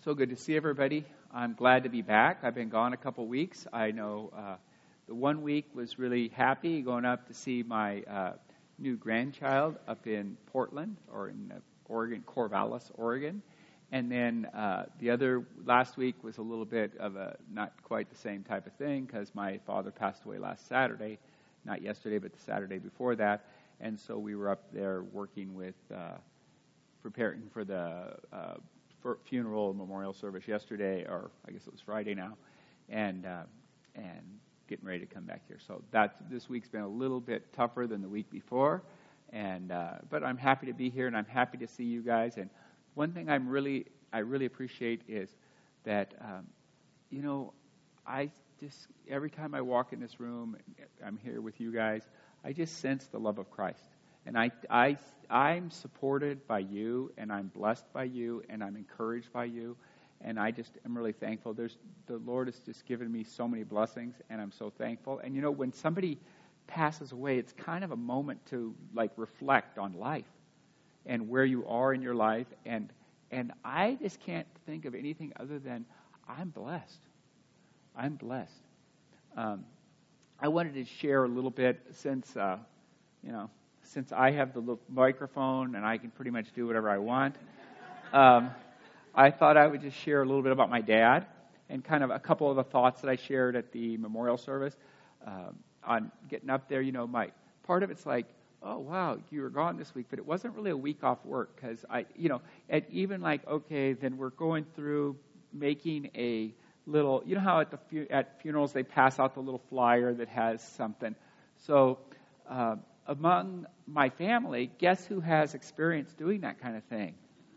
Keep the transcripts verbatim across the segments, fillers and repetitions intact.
So good to see everybody. I'm glad to be back. I've been gone a couple weeks. I know uh, the one week was really happy going up to see my uh, new grandchild up in Portland, or in uh, Oregon, Corvallis, Oregon. And then uh, the other, last week was a little bit of a, not quite the same type of thing, because my father passed away last Saturday, not yesterday, but the Saturday before that. And so we were up there working with, uh, preparing for the uh, for funeral memorial service yesterday, or I guess it was Friday now, and uh, and getting ready to come back here. So that this week's been a little bit tougher than the week before, and uh, but I'm happy to be here, and I'm happy to see you guys. And one thing I'm really I really appreciate is that um, you know I just every time I walk in this room, I'm here with you guys, I just sense the love of Christ. And I, I, I'm supported by you, and I'm blessed by you, and I'm encouraged by you, and I just am really thankful. There's the Lord has just given me so many blessings, and I'm so thankful. And you know, when somebody passes away, it's kind of a moment to like reflect on life and where you are in your life, and and I just can't think of anything other than I'm blessed. I'm blessed. Um, I wanted to share a little bit since uh, you know. Since I have the little microphone and I can pretty much do whatever I want, um, I thought I would just share a little bit about my dad and kind of a couple of the thoughts that I shared at the memorial service um, on getting up there. You know, my part of it's like, oh wow, you were gone this week, but it wasn't really a week off work, because I, you know, and even like okay, then we're going through making a little. You know how at the fu- at funerals they pass out the little flyer that has something, so. Uh, Among my family, guess who has experience doing that kind of thing?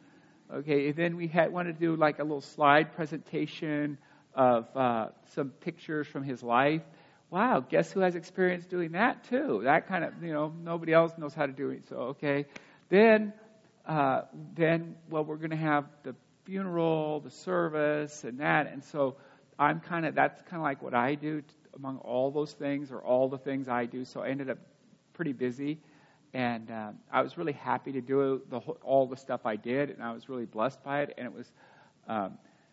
Okay, and then we had wanted to do like a little slide presentation of uh, some pictures from his life. Wow, guess who has experience doing that too? That kind of, you know, nobody else knows how to do it. So, okay. Then, uh, then, well, we're going to have the funeral, the service, and that. And so I'm kind of, that's kind of like what I do t- among all those things, or all the things I do. So I ended up pretty busy, and uh, I was really happy to do the whole, all the stuff I did, and I was really blessed by it. And it was, um,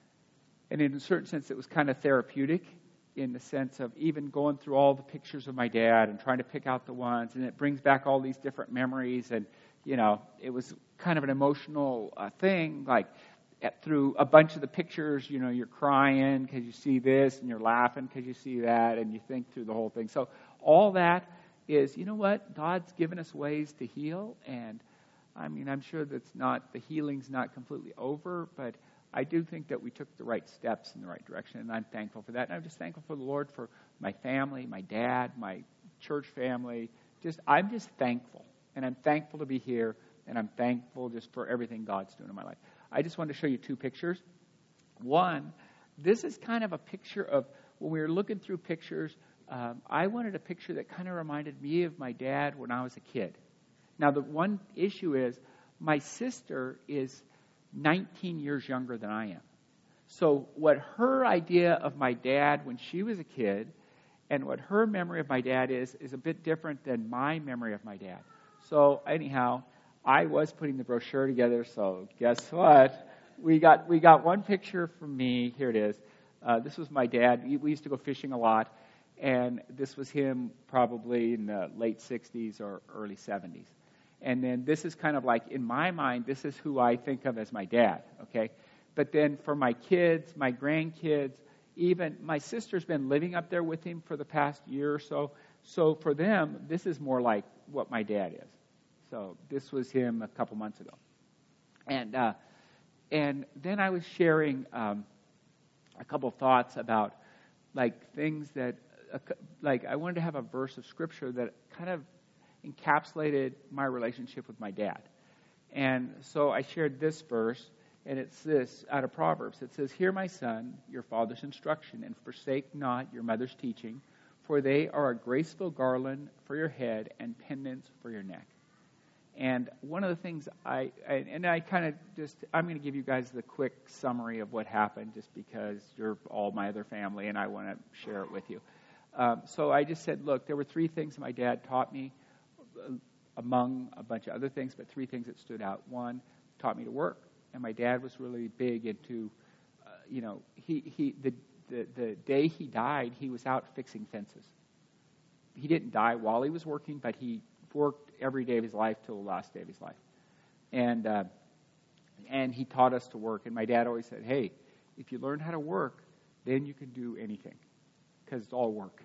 and in a certain sense, it was kind of therapeutic, in the sense of even going through all the pictures of my dad and trying to pick out the ones, and it brings back all these different memories. And you know, it was kind of an emotional uh, thing, like. At, through a bunch of the pictures, you know, you're crying because you see this, and you're laughing because you see that, and you think through the whole thing. So all that is, you know what, God's given us ways to heal, and I mean, I'm sure that's not, the healing's not completely over, but I do think that we took the right steps in the right direction, and I'm thankful for that. And I'm just thankful for the Lord, for my family, my dad, my church family. Just, I'm just thankful, and I'm thankful to be here, and I'm thankful just for everything God's doing in my life. I just wanted to show you two pictures. One, this is kind of a picture of, when we were looking through pictures, um, I wanted a picture that kind of reminded me of my dad when I was a kid. Now, the one issue is, my sister is nineteen years younger than I am. So what her idea of my dad when she was a kid, and what her memory of my dad is, is a bit different than my memory of my dad. So anyhow, I was putting the brochure together, so guess what? We got we got one picture from me. Here it is. Uh, this was my dad. We, we used to go fishing a lot, and this was him probably in the late sixties or early seventies. And then this is kind of like, in my mind, this is who I think of as my dad, okay? But then for my kids, my grandkids, even my sister's been living up there with him for the past year or so. So for them, this is more like what my dad is. So this was him a couple months ago. And uh, and then I was sharing um, a couple thoughts about like things that, uh, like I wanted to have a verse of Scripture that kind of encapsulated my relationship with my dad. And so I shared this verse, and it's this out of Proverbs. It says, "Hear, my son, your father's instruction, and forsake not your mother's teaching, for they are a graceful garland for your head and pendants for your neck." And one of the things I, I and I kind of just, I'm going to give you guys the quick summary of what happened, just because you're all my other family and I want to share it with you. Um, so I just said, look, there were three things my dad taught me, uh, among a bunch of other things, but three things that stood out. One, taught me to work. And my dad was really big into you know, he, he the, the, the day he died, he was out fixing fences. He didn't die while he was working, but he worked every day of his life till the last day of his life. And uh, and he taught us to work. And my dad always said, hey, if you learn how to work, then you can do anything, because it's all work.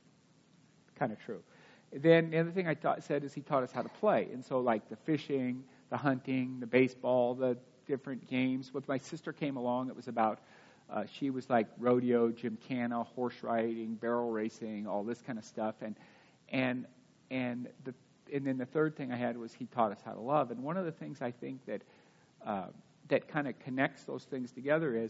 Kind of true. Then the other thing I taught, said is he taught us how to play. And so like the fishing, the hunting, the baseball, the different games. When my sister came along, it was about, uh, she was like rodeo, gymkhana, horse riding, barrel racing, all this kind of stuff. And and and the and then the third thing I had was he taught us how to love. And one of the things I think that uh, that kind of connects those things together is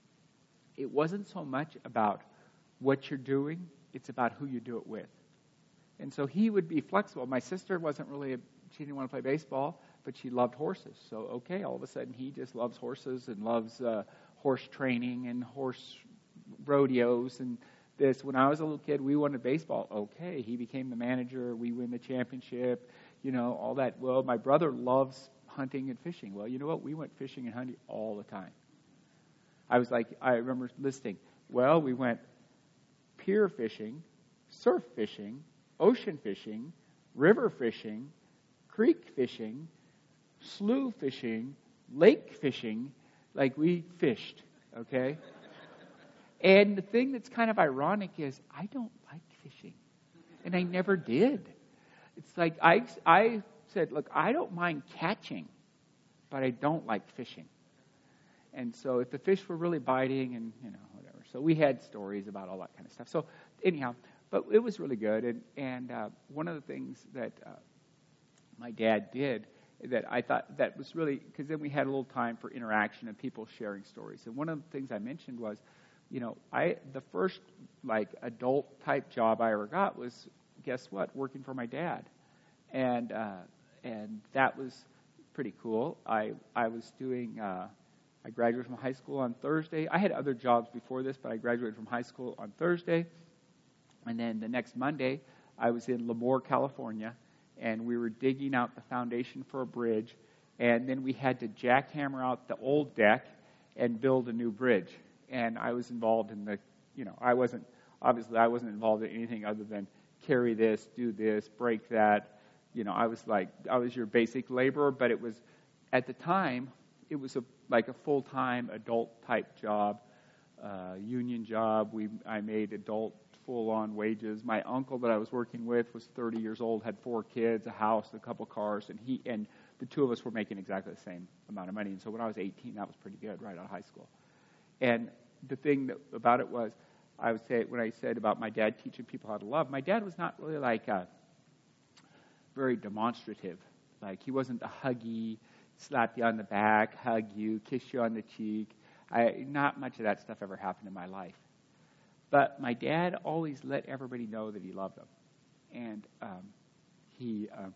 it wasn't so much about what you're doing, it's about who you do it with. And so he would be flexible. My sister wasn't really, a, she didn't want to play baseball, but she loved horses. So, okay, all of a sudden he just loves horses and loves uh, horse training and horse rodeos and this. When I was a little kid, we wanted baseball. Okay, he became the manager. We win the championship, you know, all that. Well, my brother loves hunting and fishing. Well, you know what? We went fishing and hunting all the time. I was like, I remember listing, well, we went pier fishing, surf fishing, ocean fishing, river fishing, creek fishing, slough fishing, lake fishing. Like, we fished, okay? And the thing that's kind of ironic is I don't like fishing, and I never did. It's like I, I said, look, I don't mind catching, but I don't like fishing. And so if the fish were really biting and, you know, whatever. So we had stories about all that kind of stuff. So anyhow, but it was really good. And, and uh, one of the things that uh, my dad did that I thought that was really, because then we had a little time for interaction and people sharing stories. And one of the things I mentioned was, you know, I the first like adult type job I ever got was, guess what, working for my dad. And uh, and that was pretty cool. I, I was doing... Uh, I graduated from high school on Thursday. I had other jobs before this, but I graduated from high school on Thursday. And then the next Monday, I was in Lemoore, California, and we were digging out the foundation for a bridge. And then we had to jackhammer out the old deck and build a new bridge. And I was involved in the, you know, I wasn't, obviously I wasn't involved in anything other than carry this, do this, break that. You know, I was like, I was your basic laborer, but it was, at the time, it was a like a full-time adult-type job, uh, union job. We I made adult full-on wages. My uncle that I was working with was thirty years old, had four kids, a house, a couple cars, and he and the two of us were making exactly the same amount of money. And so when I was eighteen, that was pretty good, right out of high school. And the thing that, about it was, I would say when I said about my dad teaching people how to love, my dad was not really like a very demonstrative. Like he wasn't the huggy, slap you on the back, hug you, kiss you on the cheek. I, not much of that stuff ever happened in my life. But my dad always let everybody know that he loved them. And um, he, um,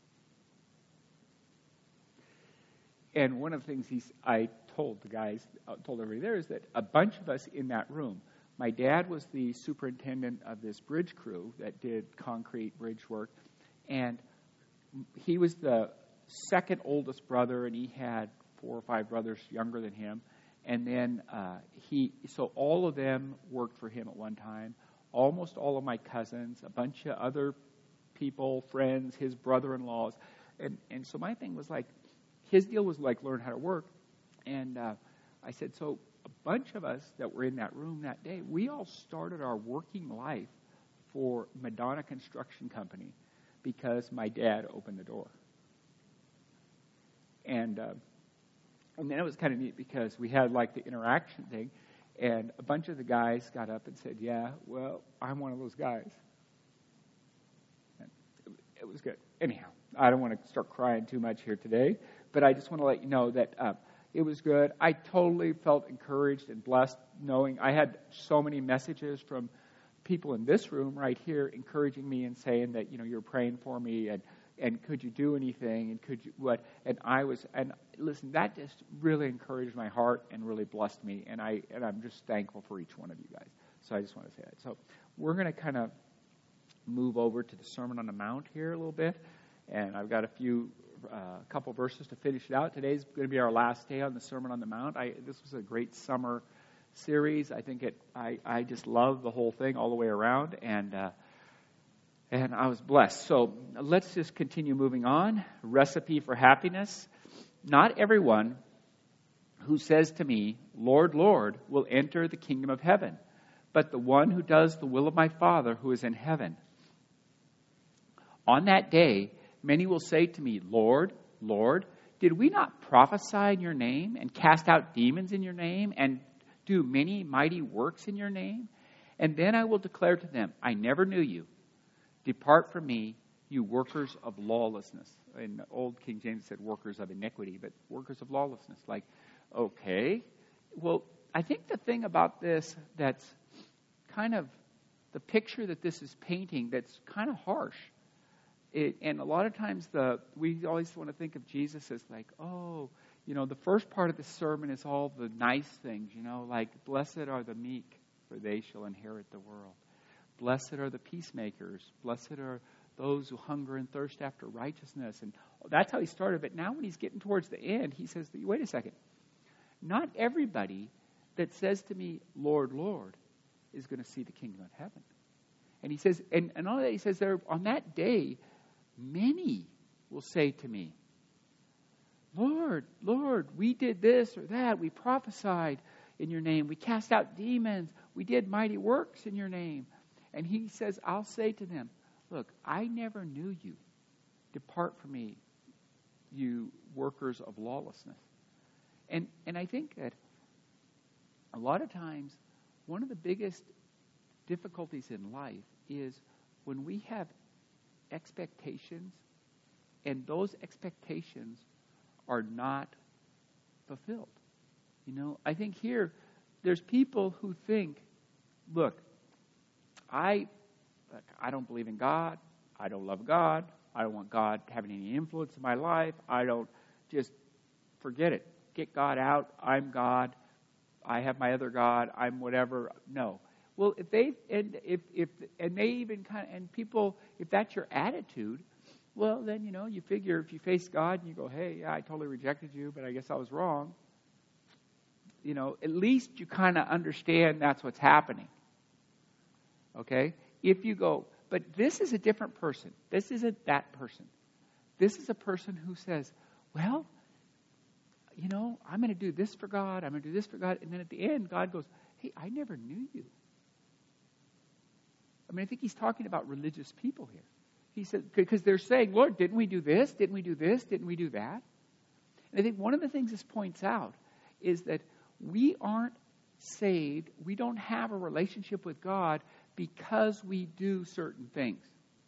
and one of the things he's, I told the guys, uh, told everybody there is that a bunch of us in that room, my dad was the superintendent of this bridge crew that did concrete bridge work, and he was the second oldest brother, and he had four or five brothers younger than him. And then uh, he, so all of them worked for him at one time. Almost all of my cousins, a bunch of other people, friends, his brother-in-laws. And, and so my thing was like, his deal was like learn how to work. And uh, I said, so a bunch of us that were in that room that day, we all started our working life for Madonna Construction Company because my dad opened the door. And uh, and then it was kind of neat because we had like the interaction thing, and a bunch of the guys got up and said, yeah, well, I'm one of those guys. And it, it was good. Anyhow, I don't want to start crying too much here today, but I just want to let you know that uh, it was good. I totally felt encouraged and blessed knowing I had so many messages from people in this room right here encouraging me and saying that, you know, you're praying for me and And could you do anything? And could you what? And I was, and listen, that just really encouraged my heart and really blessed me. And I and I'm just thankful for each one of you guys. So I just want to say that. So we're going to kind of move over to the Sermon on the Mount here a little bit, and I've got a few, a uh, couple verses to finish it out. Today's going to be our last day on the Sermon on the Mount. I this was a great summer series. I think it. I, I just love the whole thing all the way around, and uh, and I was blessed. So let's just continue moving on. Recipe for happiness. Not everyone who says to me, Lord, Lord, will enter the kingdom of heaven, but the one who does the will of my Father who is in heaven. On that day, many will say to me, Lord, Lord, did we not prophesy in your name and cast out demons in your name and do many mighty works in your name? And then I will declare to them, I never knew you. Depart from me, you workers of lawlessness. In old King James said workers of iniquity, but workers of lawlessness. Like, okay. Well, I think the thing about this that's kind of the picture that this is painting that's kind of harsh. It, and a lot of times the we always want to think of Jesus as like, oh, you know, the first part of the sermon is all the nice things, you know, like blessed are the meek, for they shall inherit the world. Blessed are the peacemakers. Blessed are those who hunger and thirst after righteousness. And that's how he started. But now when he's getting towards the end, he says, wait a second. Not everybody that says to me, Lord, Lord, is going to see the kingdom of heaven. And he says, and, and all that he says there, on that day, many will say to me, Lord, Lord, we did this or that. We prophesied in your name. We cast out demons. We did mighty works in your name. And he says, I'll say to them, look, I never knew you. Depart from me, you workers of lawlessness. And and I think that a lot of times, one of the biggest difficulties in life is when we have expectations and those expectations are not fulfilled. You know, I think here there's people who think, look, I I don't believe in God. I don't love God. I don't want God having any influence in my life. I don't, just forget it. Get God out. I'm God. I have my other God. I'm whatever. No. Well, if they and if if and they even kind of and people, if that's your attitude, well then you know you figure if you face God and you go, hey, yeah, I totally rejected you, but I guess I was wrong. You know, at least you kind of understand that's what's happening. Okay, if you go, but this is a different person. This isn't that person. This is a person who says, well, you know, I'm going to do this for God. I'm going to do this for God, and then at the end, God goes, hey, I never knew you. I mean, I think he's talking about religious people here. He said, because they're saying, Lord, didn't we do this? Didn't we do this? Didn't we do that? And I think one of the things this points out is that we aren't saved. We don't have a relationship with God because we do certain things.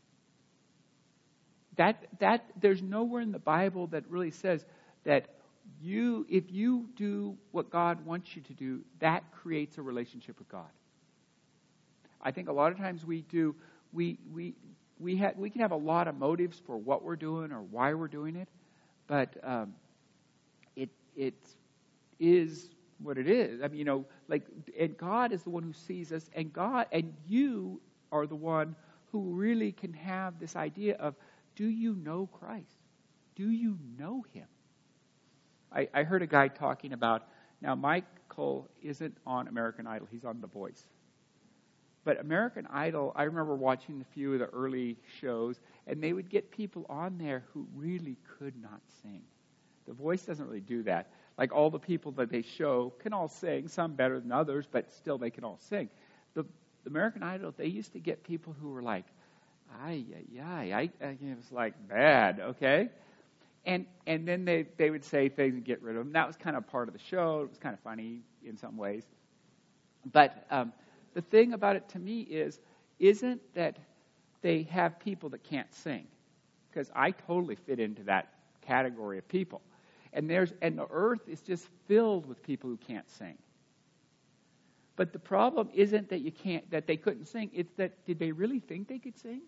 That that there's nowhere in the Bible that really says that you, if you do what God wants you to do, that creates a relationship with God. I think a lot of times we do, we we we have we can have a lot of motives for what we're doing or why we're doing it, but um, it it is what it is. I mean, you know, like, and God is the one who sees us, and God and you are the one who really can have this idea of, do you know Christ? Do you know Him? I, I heard a guy talking about, now Michael isn't on American Idol, he's on The Voice. But American Idol, I remember watching a few of the early shows, and they would get people on there who really could not sing. The Voice doesn't really do that. Like, all the people that they show can all sing, some better than others, but still they can all sing. The, the American Idol, they used to get people who were like, ay, ay, ay, I, I, it was like bad, okay? And and then they, they would say things and get rid of them. That was kind of part of the show. It was kind of funny in some ways. But um, the thing about it to me is, isn't that they have people that can't sing. Because I totally fit into that category of people. And there's and the earth is just filled with people who can't sing. But the problem isn't that you can't that they couldn't sing. It's that, did they really think they could sing?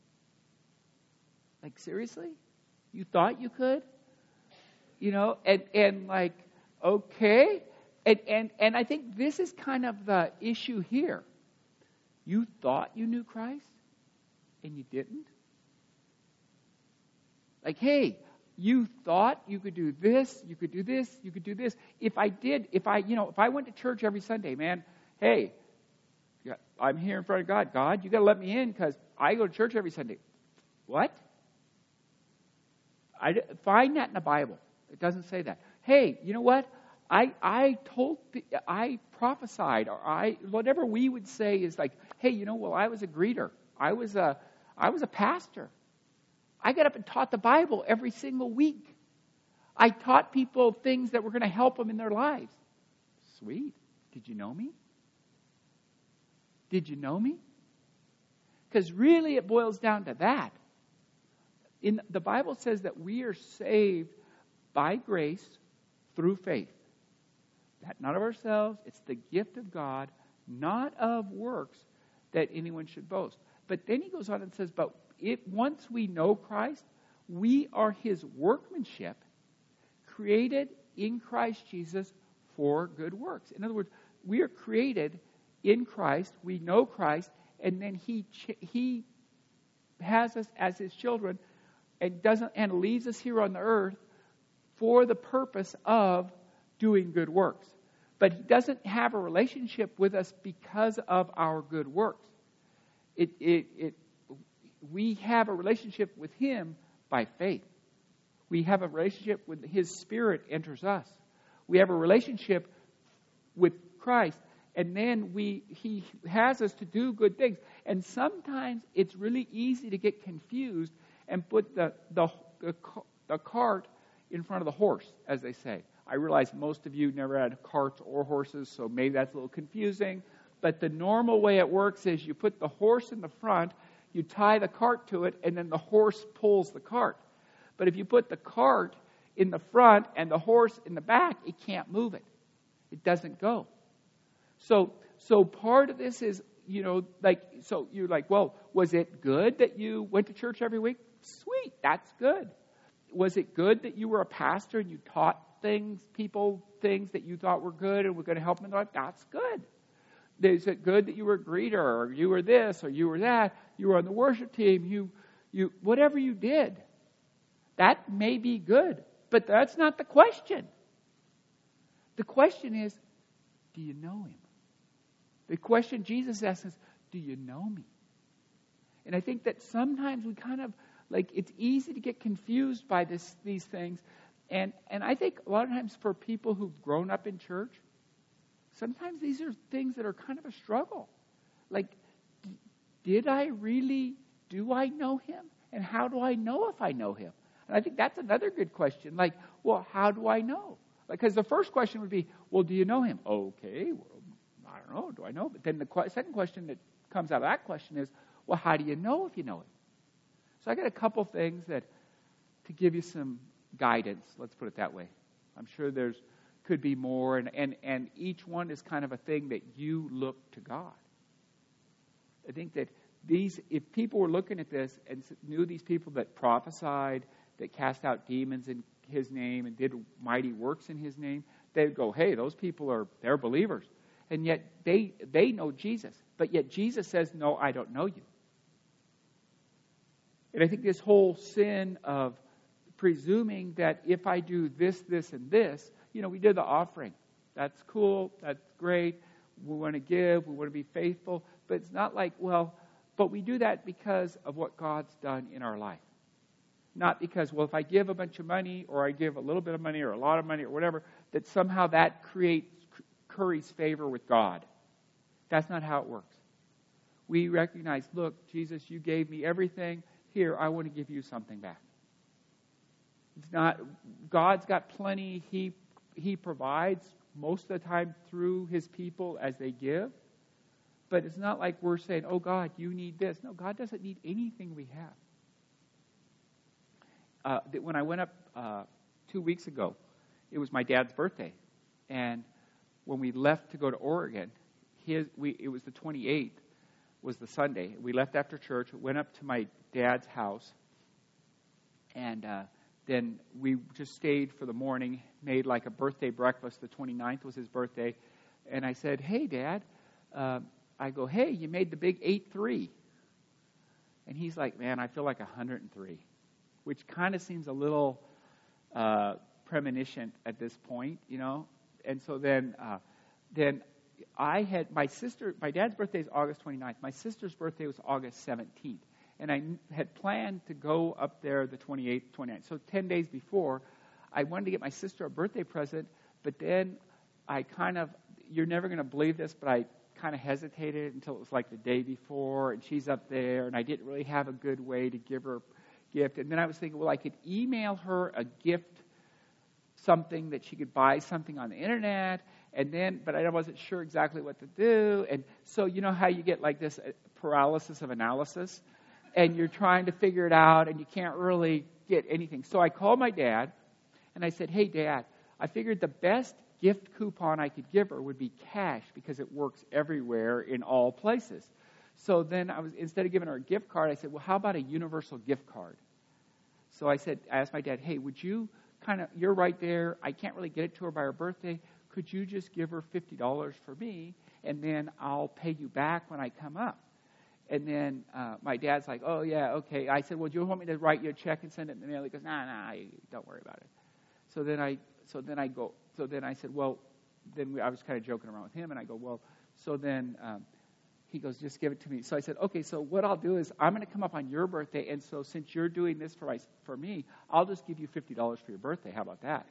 Like, seriously? You thought you could? You know, and, and like, okay. And, and and I think this is kind of the issue here. You thought you knew Christ, and you didn't? Like, hey, you thought you could do this, you could do this, you could do this. If I did, if I, you know, if I went to church every Sunday, man, hey, I'm here in front of God. God, you got to let me in because I go to church every Sunday. What? I find that in the Bible. It doesn't say that. Hey, you know what? I I told, I prophesied, or I, whatever we would say is like, hey, you know, well, I was a greeter. I was a, I was a pastor. I got up and taught the Bible every single week. I taught people things that were going to help them in their lives. Sweet. Did you know me? Did you know me? Because really it boils down to that. In the Bible says that we are saved by grace through faith. That not of ourselves, it's the gift of God, not of works that anyone should boast. But then he goes on and says, but if once we know Christ, we are his workmanship, created in Christ Jesus for good works. In other words, we are created in Christ, we know Christ, and then he he has us as his children and doesn't and leaves us here on the earth for the purpose of doing good works. But he doesn't have a relationship with us because of our good works. It it it we have a relationship with him by faith. We have a relationship with his Spirit enters us. We have a relationship with Christ, and then we he has us to do good things. And sometimes it's really easy to get confused and put the the the, the cart in front of the horse, as they say. I realize most of you never had carts or horses, so maybe that's a little confusing. But the normal way it works is you put the horse in the front, you tie the cart to it, and then the horse pulls the cart. But if you put the cart in the front and the horse in the back, it can't move it. It doesn't go. So, so part of this is, you know, like, so you're like, well, was it good that you went to church every week? Sweet, that's good. Was it good that you were a pastor and you taught things, people, things that you thought were good and were going to help them in their life? That's good. Is it good that you were a greeter, or you were this, or you were that? You were on the worship team. You, you, whatever you did, that may be good, but that's not the question. The question is, do you know him? The question Jesus asks is, do you know me? And I think that sometimes we kind of, like, it's easy to get confused by this, these things. And and I think a lot of times for people who've grown up in church, sometimes these are things that are kind of a struggle. Like, did I really, do I know him? And how do I know if I know him? And I think that's another good question. Like, well, how do I know? Like, because the first question would be, well, do you know him? Okay, well, I don't know. Do I know? But then the qu- second question that comes out of that question is, well, how do you know if you know him? So I got a couple things that to give you some guidance. Let's put it that way. I'm sure there's could be more, and, and, and each one is kind of a thing that you look to God. I think that these, if people were looking at this and knew these people that prophesied, that cast out demons in his name and did mighty works in his name, they'd go, hey, those people are, they're believers. And yet they they know Jesus. But yet Jesus says, no, I don't know you. And I think this whole sin of presuming that if I do this, this, and this, you know, we did the offering. That's cool. That's great. We want to give. We want to be faithful. But it's not like, well, but we do that because of what God's done in our life. Not because, well, if I give a bunch of money or I give a little bit of money or a lot of money or whatever, that somehow that creates, curries favor with God. That's not how it works. We recognize, look, Jesus, you gave me everything. Here, I want to give you something back. It's not, God's got plenty. He He provides most of the time through his people as they give. But it's not like we're saying, oh, God, you need this. No, God doesn't need anything we have. Uh, when I went up uh, two weeks ago, it was my dad's birthday. And when we left to go to Oregon, his, we, it was the twenty-eighth, was the Sunday. We left after church, went up to my dad's house, and uh, then we just stayed for the morning, made like a birthday breakfast. The twenty-ninth was his birthday. And I said, hey, Dad, uh, I go, hey, you made the big eight three. And he's like, man, I feel like one hundred three, which kind of seems a little, uh, premonition at this point, you know. And so then, uh, then I had my sister. My dad's birthday is August twenty-ninth. My sister's birthday was August seventeenth, and I had planned to go up there the twenty-eighth, twenty-ninth. So ten days before, I wanted to get my sister a birthday present, but then I kind of, you're never going to believe this, but I kind of hesitated until it was like the day before, and she's up there, and I didn't really have a good way to give her a gift. And then I was thinking, well, I could email her a gift, something that she could buy something on the internet, and then, but I wasn't sure exactly what to do. And so you know how you get like this paralysis of analysis, and you're trying to figure it out, and you can't really get anything. So I called my dad, and I said, hey, Dad, I figured the best gift coupon I could give her would be cash because it works everywhere in all places. So then I was, instead of giving her a gift card, I said, well, how about a universal gift card? So I said, I asked my dad, hey, would you kind of, you're right there. I can't really get it to her by her birthday. Could you just give her fifty dollars for me, and then I'll pay you back when I come up? And then uh, my dad's like, oh, yeah, okay. I said, well, do you want me to write you a check and send it in the mail? He goes, nah, nah, don't worry about it. So then I, so then I go, so then I said, well, then we, I was kind of joking around with him, and I go, well, so then um, he goes, just give it to me. So I said, okay, so what I'll do is I'm going to come up on your birthday, and so since you're doing this for my, for me, I'll just give you fifty dollars for your birthday. How about that?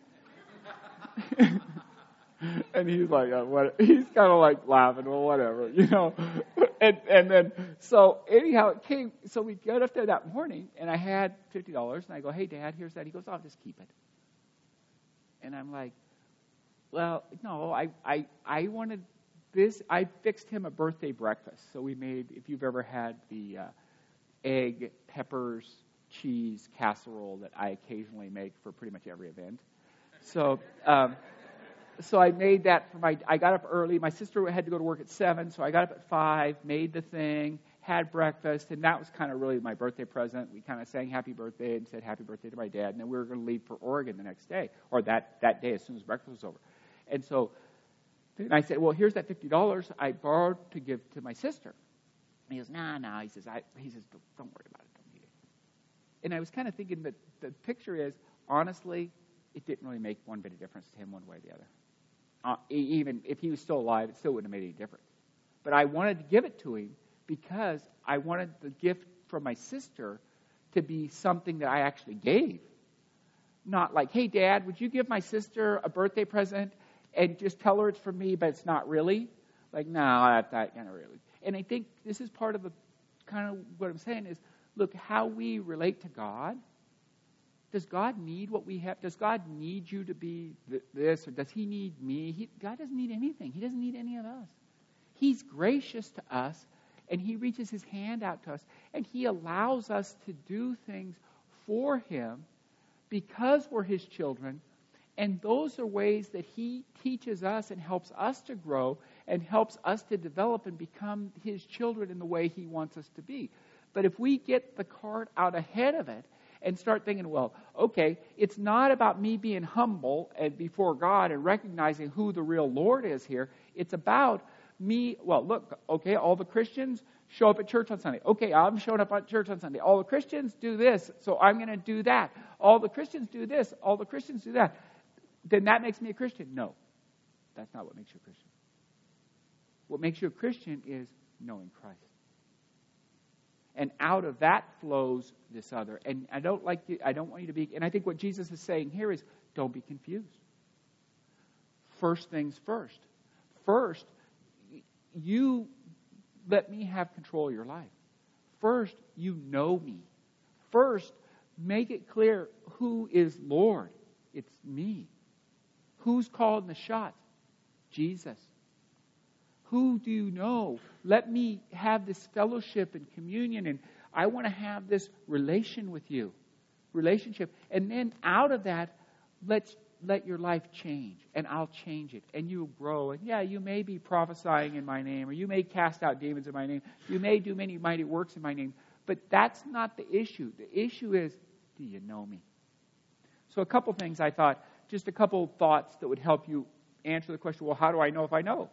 And he's like, uh, what? He's kind of like laughing, well, whatever, you know. And and then, so anyhow, it came, so we got up there that morning, and I had fifty dollars, and I go, hey, Dad, here's that. He goes, I'll just keep it. And I'm like, well, no, I, I, I wanted this. I fixed him a birthday breakfast. So we made, if you've ever had the uh, egg, peppers, cheese casserole that I occasionally make for pretty much every event. So, um, so I made that for my, I got up early. My sister had to go to work at seven, so I got up at five, made the thing, had breakfast, and that was kind of really my birthday present. We kind of sang happy birthday and said happy birthday to my dad, and then we were going to leave for Oregon the next day, or that, that day as soon as breakfast was over. And so then I said, well, here's that fifty dollars I borrowed to give to my sister. And he goes, nah, nah. He says, I, he says, don't, don't worry about it. Don't need it. And I was kind of thinking that the picture is, honestly, it didn't really make one bit of difference to him one way or the other. Uh, even if he was still alive, it still wouldn't have made any difference. But I wanted to give it to him because I wanted the gift from my sister to be something that I actually gave. Not like, hey, Dad, would you give my sister a birthday present and just tell her it's for me, but it's not really? Like, no, that's not kind of really. And I think this is part of the kind of what I'm saying is, look, how we relate to God. Does God need what we have? Does God need you to be th- this, or does He need me? He, God doesn't need anything. He doesn't need any of us. He's gracious to us, and He reaches His hand out to us, and He allows us to do things for Him because we're His children, and those are ways that He teaches us and helps us to grow and helps us to develop and become His children in the way He wants us to be. But if we get the cart out ahead of it and start thinking, well, okay, it's not about me being humble and before God and recognizing who the real Lord is here. It's about me, well, look, okay, all the Christians show up at church on Sunday. Okay, I'm showing up at church on Sunday. All the Christians do this, so I'm going to do that. All the Christians do this, all the Christians do that. Then that makes me a Christian. No, that's not what makes you a Christian. What makes you a Christian is knowing Christ. And out of that flows this other. And I don't like you, I don't want you to be, and I think what Jesus is saying here is, don't be confused. First things first. First, you let me have control of your life. First, you know me. First, make it clear who is Lord. It's me. Who's calling the shots? Jesus. Who do you know? Let me have this fellowship and communion, and I want to have this relation with you. Relationship. And then out of that, let's let your life change, and I'll change it, and you'll grow. And yeah, you may be prophesying in my name, or you may cast out demons in my name. You may do many mighty works in my name. But that's not the issue. The issue is, do you know me? So a couple things I thought, just a couple thoughts that would help you answer the question, well, how do I know if I know?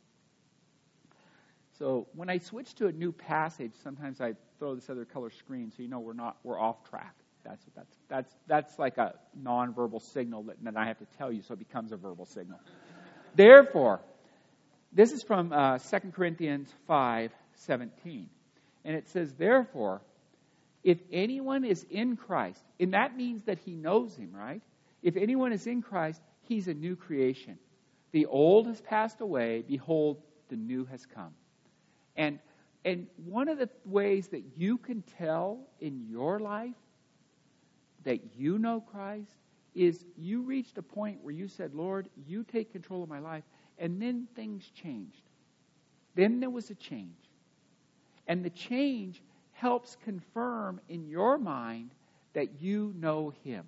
So when I switch to a new passage, sometimes I throw this other color screen so you know we're not we're off track. That's what that's that's that's like a nonverbal signal that then I have to tell you, so it becomes a verbal signal. Therefore, this is from uh, Second Corinthians five seventeen, and it says, "Therefore, if anyone is in Christ," and that means that he knows Him, right? If anyone is in Christ, he's a new creation. The old has passed away; behold, the new has come. And and one of the ways that you can tell in your life that you know Christ is you reached a point where you said, "Lord, you take control of my life," and then things changed. Then there was a change. And the change helps confirm in your mind that you know Him.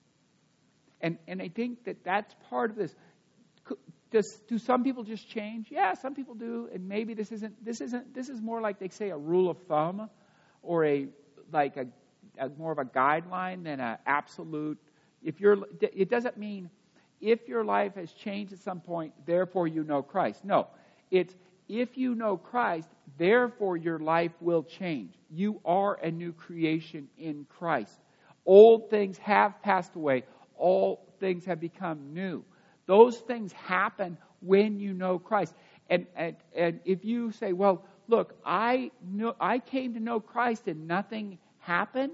And and I think that that's part of this. Does, do some people just change? Yeah, some people do. And maybe this isn't, this isn't, this is more like they say a rule of thumb or a, like a, a more of a guideline than an absolute. If you're, it doesn't mean if your life has changed at some point, therefore you know Christ. No, it's if you know Christ, therefore your life will change. You are a new creation in Christ. Old things have passed away. All things have become new. Those things happen when you know Christ. And, and and if you say, well, look, I know I came to know Christ and nothing happened,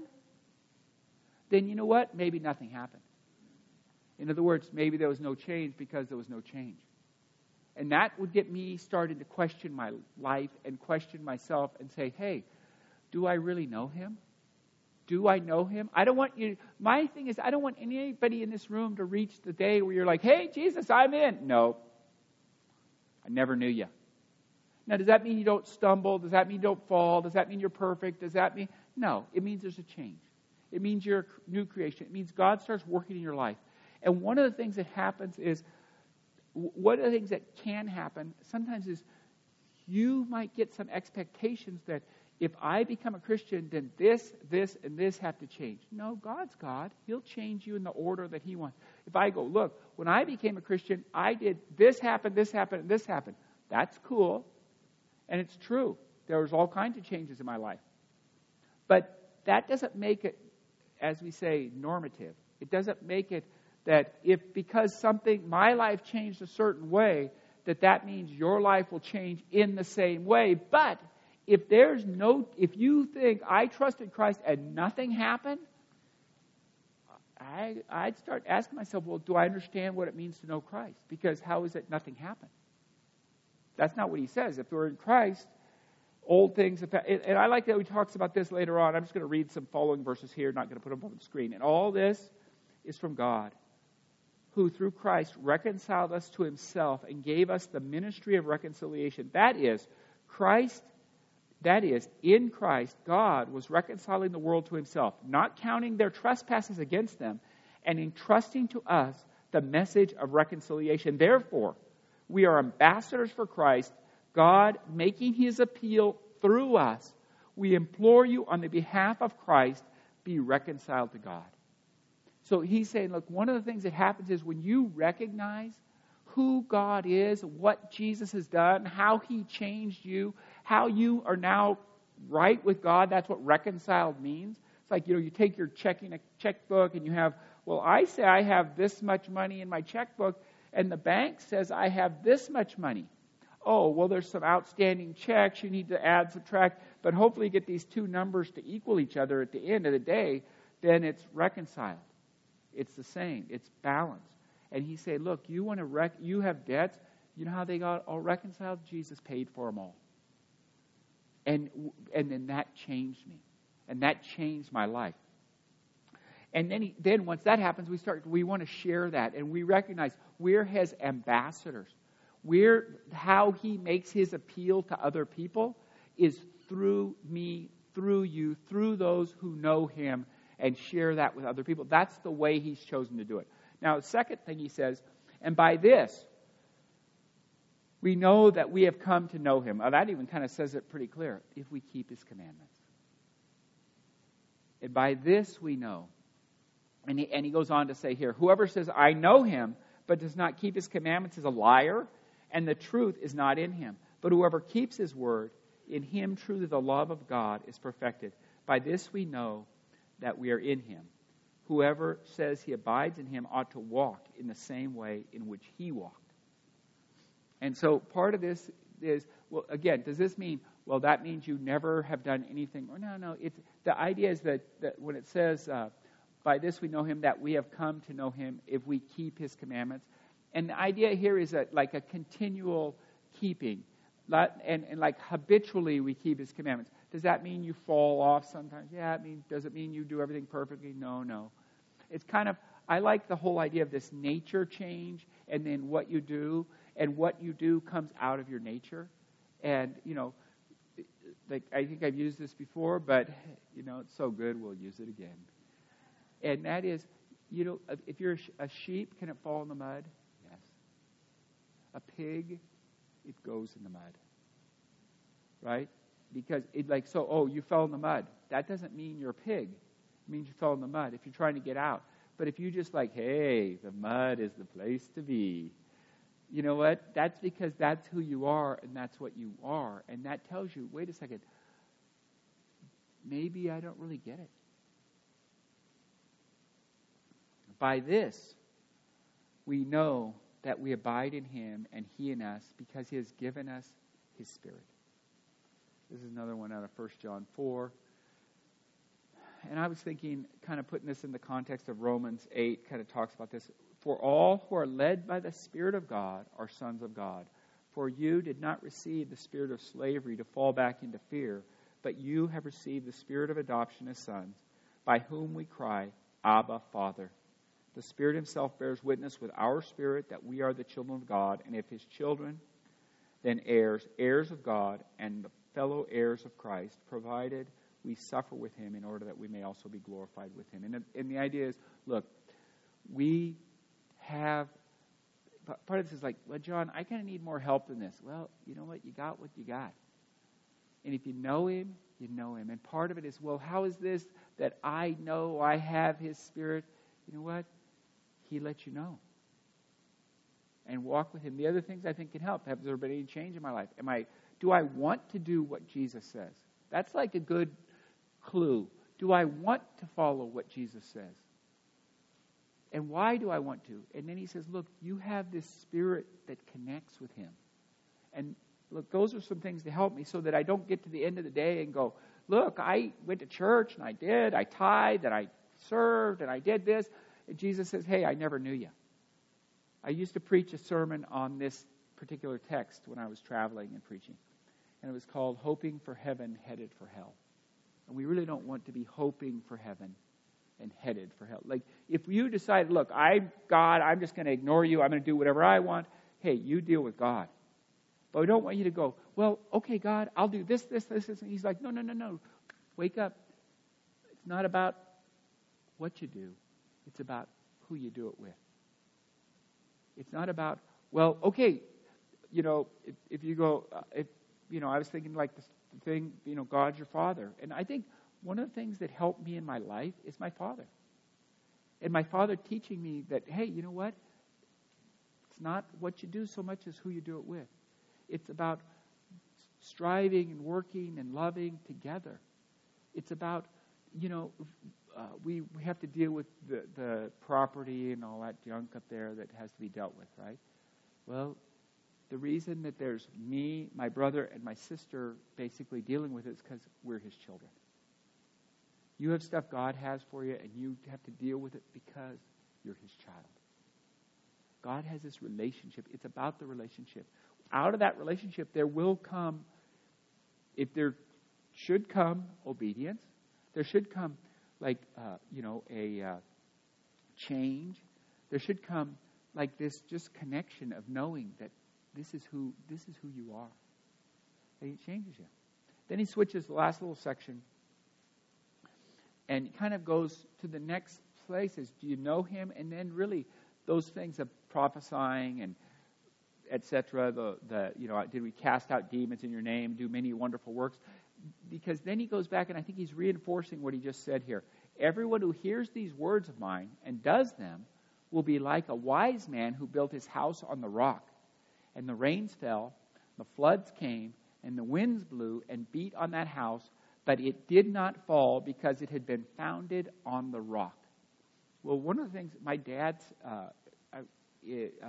then you know what? Maybe nothing happened. In other words, maybe there was no change because there was no change. And that would get me started to question my life and question myself and say, hey, do I really know Him? Do I know Him? I don't want you, my thing is, I don't want anybody in this room to reach the day where you're like, hey, Jesus, I'm in. No. I never knew you. Now, does that mean you don't stumble? Does that mean you don't fall? Does that mean you're perfect? Does that mean? No. It means there's a change. It means you're a new creation. It means God starts working in your life. And one of the things that happens is, one of the things that can happen sometimes is you might get some expectations that if I become a Christian, then this, this, and this have to change. No, God's God. He'll change you in the order that He wants. If I go, look, when I became a Christian, I did this happen, this happened, and this happened. That's cool. And it's true. There was all kinds of changes in my life. But that doesn't make it, as we say, normative. It doesn't make it that if because something, my life changed a certain way, that that means your life will change in the same way. But if there's no, if you think I trusted Christ and nothing happened, I, I'd start asking myself, well, do I understand what it means to know Christ? Because how is it nothing happened? That's not what he says. If we're in Christ, old things, and I like that he talks about this later on. I'm just going to read some following verses here, not going to put them up on the screen. And all this is from God, who through Christ reconciled us to Himself and gave us the ministry of reconciliation. That is, Christ That is, in Christ, God was reconciling the world to Himself, not counting their trespasses against them, and entrusting to us the message of reconciliation. Therefore, we are ambassadors for Christ, God making His appeal through us. We implore you on the behalf of Christ, be reconciled to God. So he's saying, look, one of the things that happens is when you recognize who God is, what Jesus has done, how He changed you, how you are now right with God. That's what reconciled means. It's like, you know, you take your checking checkbook and you have, well, I say I have this much money in my checkbook, and the bank says I have this much money. Oh, well, there's some outstanding checks. You need to add, subtract, but hopefully you get these two numbers to equal each other at the end of the day. Then it's reconciled. It's the same. It's balanced. And he said, look, you want to rec- you have debts. You know how they got all reconciled? Jesus paid for them all. And and then that changed me. And that changed my life. And then he, then once that happens, we start we want to share that, and we recognize we're His ambassadors. We're how He makes His appeal to other people is through me, through you, through those who know Him, and share that with other people. That's the way He's chosen to do it. Now, the second thing he says, and by this, we know that we have come to know Him. Now, that even kind of says it pretty clear. If we keep His commandments. And by this we know. And he, and he goes on to say here, whoever says, I know Him, but does not keep His commandments is a liar, and the truth is not in him. But whoever keeps His word, in him truly the love of God is perfected. By this we know that we are in him. Whoever says he abides in him ought to walk in the same way in which he walked. And so part of this is, well, again, does this mean, well, that means you never have done anything? Or no, no. It's, the idea is that, that when it says, uh, by this we know him, that we have come to know him if we keep his commandments. And the idea here is that like a continual keeping. And, and like habitually we keep his commandments. Does that mean you fall off sometimes? Yeah, it means, does it mean you do everything perfectly? No, no. It's kind of, I like the whole idea of this nature change and then what you do. And what you do comes out of your nature. And, you know, like I think I've used this before, but, you know, it's so good, we'll use it again. And that is, you know, if you're a sheep, can it fall in the mud? Yes. A pig, it goes in the mud. Right? Because it like, so, oh, you fell in the mud. That doesn't mean you're a pig. It means you fell in the mud if you're trying to get out. But if you just like, hey, the mud is the place to be. You know what? That's because that's who you are and that's what you are. And that tells you, wait a second, maybe I don't really get it. By this, we know that we abide in him and he in us because he has given us his Spirit. This is another one out of First John four. And I was thinking, kind of putting this in the context of Romans eight, kind of talks about this. For all who are led by the Spirit of God are sons of God. For you did not receive the spirit of slavery to fall back into fear, but you have received the Spirit of adoption as sons, by whom we cry, Abba, Father. The Spirit himself bears witness with our spirit that we are the children of God, and if his children, then heirs, heirs of God, and the fellow heirs of Christ, provided we suffer with him in order that we may also be glorified with him. And, and the idea is, look, we have, part of this is like, well, John, I kind of need more help than this. Well, you know what? You got what you got. And if you know him, you know him. And part of it is, well, how is this that I know I have his Spirit? You know what? He lets you know. And walk with him. The other things I think can help. Has there been any change in my life? Am I, do I want to do what Jesus says? That's like a good clue. Do I want to follow what Jesus says? And why do I want to? And then he says, look, you have this Spirit that connects with him. And look, those are some things to help me so that I don't get to the end of the day and go, look, I went to church and I did, I tithed and I served and I did this. And Jesus says, hey, I never knew you. I used to preach a sermon on this particular text when I was traveling and preaching. And it was called Hoping for Heaven, Headed for Hell. And we really don't want to be hoping for heaven and headed for hell. Like, if you decide, look, I'm God, I'm just going to ignore you, I'm going to do whatever I want, hey, you deal with God. But we don't want you to go, well, okay, God, I'll do this, this, this, this. And he's like, no, no, no, no. Wake up. It's not about what you do. It's about who you do it with. It's not about, well, okay, you know, if, if you go, uh, if, you know, I was thinking like this thing, you know, God's your Father. And I think one of the things that helped me in my life is my father. And my father teaching me that, hey, you know what? It's not what you do so much as who you do it with. It's about striving and working and loving together. It's about, you know, uh, we, we have to deal with the, the property and all that junk up there that has to be dealt with, right? Well, the reason that there's me, my brother, and my sister basically dealing with it is because we're his children. You have stuff God has for you, and you have to deal with it because you're his child. God has this relationship. It's about the relationship. Out of that relationship, there will come, if there should come obedience, there should come, like, uh, you know, a uh, change. There should come, like, this just connection of knowing that this is who this is who you are. And it changes you. Then he switches the last little section and kind of goes to the next places. Do you know him? And then really those things of prophesying and et cetera. The the you know, did we cast out demons in your name? Do many wonderful works? Because then he goes back and I think he's reinforcing what he just said here. Everyone who hears these words of mine and does them will be like a wise man who built his house on the rock. And the rains fell, the floods came, and the winds blew and beat on that house, but it did not fall because it had been founded on the rock. Well, one of the things, my dad's uh, uh,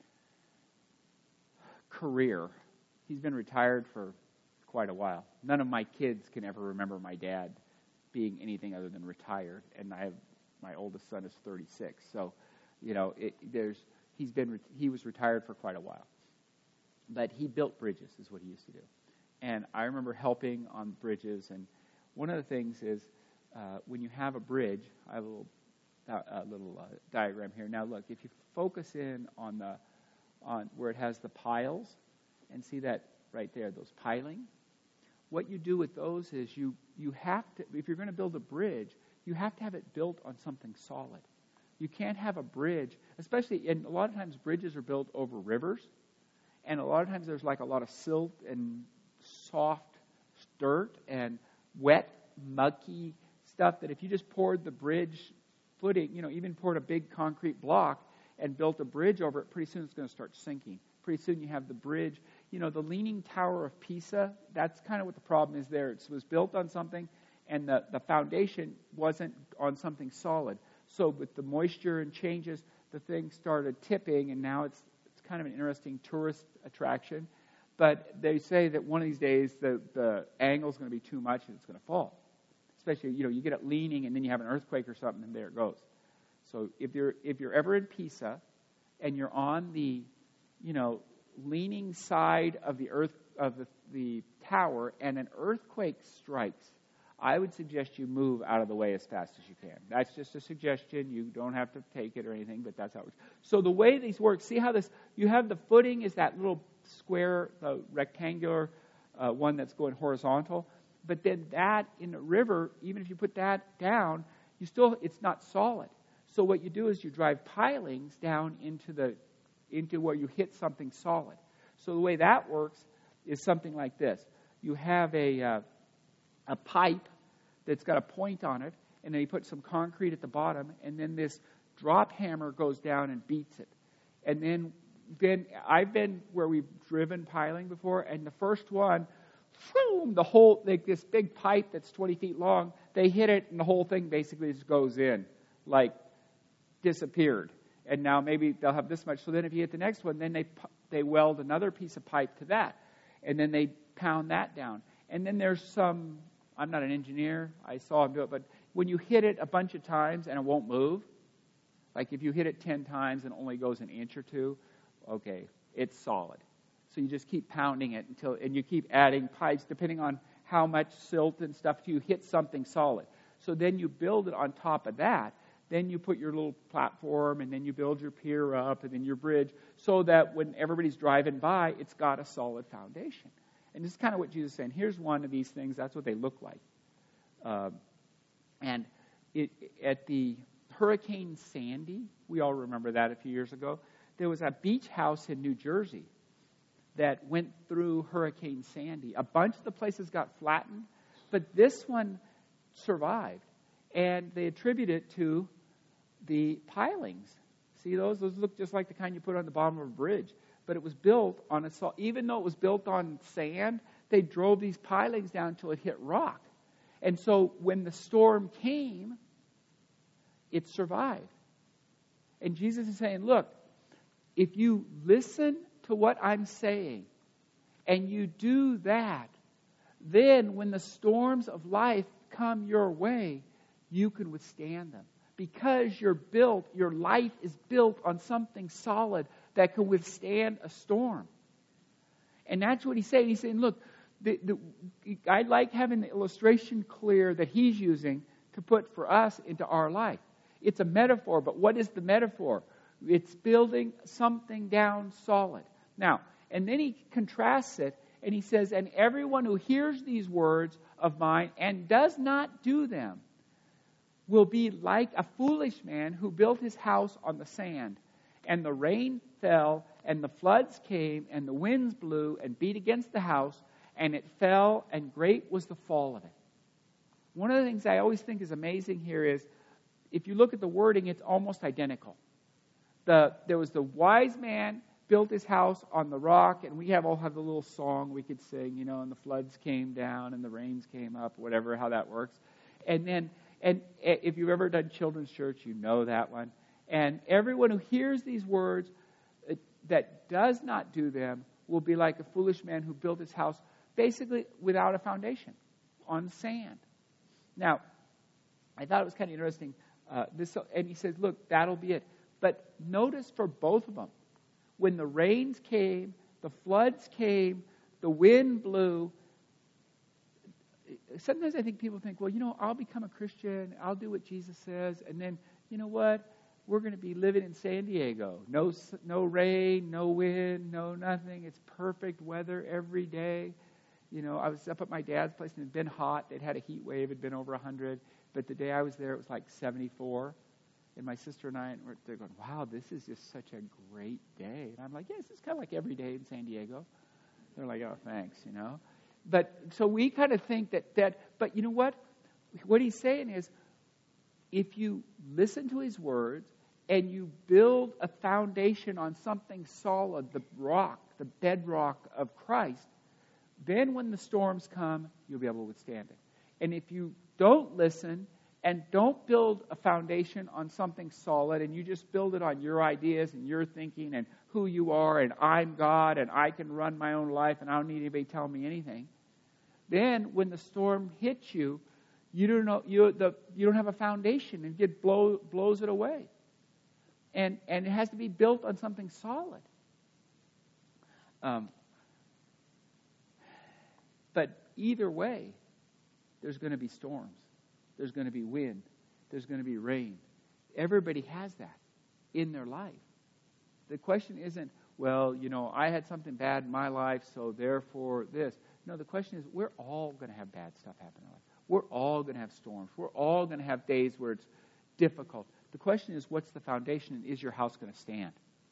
career, he's been retired for quite a while. None of my kids can ever remember my dad being anything other than retired, and I have my oldest son is thirty-six. So, you know, it, there's he's been he was retired for quite a while, but he built bridges is what he used to do, and I remember helping on bridges. And one of the things is uh, when you have a bridge, I have a little uh, a little uh, diagram here. Now, look, if you focus in on the on where it has the piles, and see that right there, those pilings. What you do with those is you, you have to, if you're going to build a bridge, you have to have it built on something solid. You can't have a bridge, especially, and a lot of times bridges are built over rivers, and a lot of times there's like a lot of silt and soft dirt and wet, mucky stuff that if you just poured the bridge footing, you know, even poured a big concrete block and built a bridge over it, pretty soon it's going to start sinking. Pretty soon you have the bridge. You know, the Leaning Tower of Pisa, that's kind of what the problem is there. It was built on something, and the, the foundation wasn't on something solid. So with the moisture and changes, the thing started tipping, and now it's it's kind of an interesting tourist attraction. But they say that one of these days the, the angle is going to be too much and it's going to fall. Especially, you know, you get it leaning and then you have an earthquake or something, and there it goes. So if you're if you're ever in Pisa and you're on the, you know, leaning side of the earth of the, the tower and an earthquake strikes, I would suggest you move out of the way as fast as you can. That's just a suggestion. You don't have to take it or anything, but that's how it works. So the way these work, see how this, you have the footing is that little square, the rectangular uh, one that's going horizontal, but then that in the river, even if you put that down, you still, it's not solid. So what you do is you drive pilings down into the into where you hit something solid. So the way that works is something like this. You have a uh, a pipe that's got a point on it, and then you put some concrete at the bottom, and then this drop hammer goes down and beats it. And then, then I've been where we've driven piling before, and the first one, boom, the whole, like this big pipe that's twenty feet long, they hit it, and the whole thing basically just goes in, like disappeared. And now maybe they'll have this much. So then if you hit the next one, then they they weld another piece of pipe to that. And then they pound that down. And then there's some, I'm not an engineer, I saw them do it, but when you hit it a bunch of times and it won't move, like if you hit it ten times and it only goes an inch or two, okay, it's solid. So you just keep pounding it until, and you keep adding pipes depending on how much silt and stuff you hit something solid. So then you build it on top of that. Then you put your little platform, and then you build your pier up, and then your bridge, so that when everybody's driving by, it's got a solid foundation. And this is kind of what Jesus is saying. Here's one of these things. That's what they look like. Uh, and it, at the Hurricane Sandy, we all remember that a few years ago, there was a beach house in New Jersey that went through Hurricane Sandy. A bunch of the places got flattened, but this one survived. And they attribute it to the pilings. See those? Those look just like the kind you put on the bottom of a bridge. But it was built on a salt. Even though it was built on sand, they drove these pilings down until it hit rock. And so when the storm came, it survived. And Jesus is saying, look, if you listen to what I'm saying and you do that, then when the storms of life come your way, you can withstand them. Because you're built, your life is built on something solid that can withstand a storm. And that's what he's saying. He's saying, look, the, the, I like having the illustration clear that he's using to put for us into our life. It's a metaphor, but what is the metaphor? It's building something down solid. Now, and then he contrasts it, and he says, and everyone who hears these words of mine and does not do them will be like a foolish man who built his house on the sand. And the rain fell, and the floods came, and the winds blew and beat against the house, and it fell, and great was the fall of it. One of the things I always think is amazing here is, if you look at the wording, it's almost identical. The, there was the wise man built his house on the rock, and we have all have a little song we could sing, you know, and the floods came down and the rains came up, whatever, how that works. And then, and if you've ever done children's church, you know that one. And everyone who hears these words that does not do them will be like a foolish man who built his house basically without a foundation, on sand. Now, I thought it was kind of interesting. Uh, this, and he says, look, that'll be it. But notice for both of them, when the rains came, the floods came, the wind blew, sometimes I think people think, well, you know, I'll become a Christian, I'll do what Jesus says, and then, you know what? We're going to be living in San Diego. No, no rain, no wind, no nothing. It's perfect weather every day. You know, I was up at my dad's place and it had been hot. They'd had a heat wave. It had been over one hundred. But the day I was there, it was like seventy-four. And my sister and I were there going, wow, this is just such a great day. And I'm like, yes, it's kind of like every day in San Diego. They're like, oh, thanks, you know. But so we kind of think that, that, but you know what? What he's saying is, if you listen to his words and you build a foundation on something solid, the rock, the bedrock of Christ, then when the storms come, you'll be able to withstand it. And if you don't listen and don't build a foundation on something solid and you just build it on your ideas and your thinking and who you are and I'm God and I can run my own life and I don't need anybody telling me anything, then when the storm hits you, you don't know you the you don't have a foundation and it blow, blows it away. And and it has to be built on something solid. Um, but either way, there's going to be storms. There's going to be wind. There's going to be rain. Everybody has that in their life. The question isn't, well, you know, I had something bad in my life, so therefore this. No, the question is, we're all going to have bad stuff happen in our life. We're all going to have storms. We're all going to have days where it's difficult. The question is, what's the foundation, and is your house going to stand?